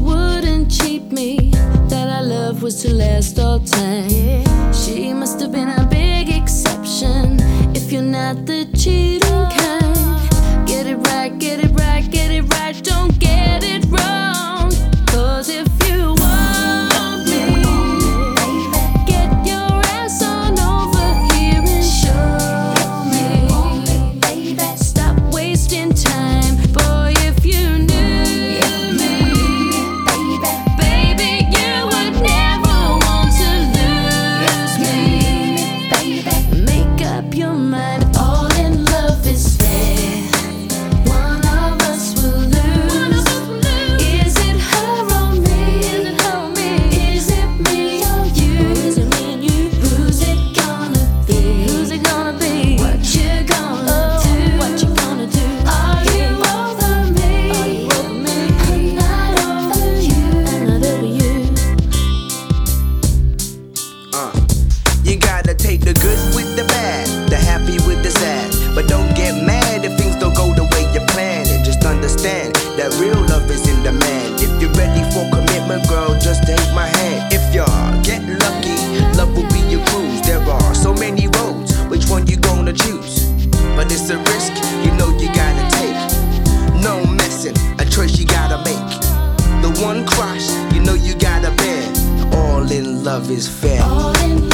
wouldn't cheat me, that our love was to last all time. She must have been a big exception if you're not the cheating kind. Get it right, get it right, get it right, don't get it wrong. 'Cause if you want me, get your ass on over here and show me. Stop wasting time, boy, if you knew me, baby, you would never want to lose me. Make up your mind, all in love is fair. One of us will lose. Is it her or me? Is it me or you? Who's it gonna be? What you gonna do? Are you over me? I'm not over you. You gotta take the good with the bad, the happy with the sad. But don't get mad if things don't go the way you plan it. Just understand that real love is in demand. If you're ready for commitment, girl, just take my hand. If you get lucky, love will be your cruise. There are so many roads, which one you gonna choose? But it's a risk, you know you gotta take. No messing, a choice you gotta make. The one crush, you know you gotta bear. All in love is fair. All in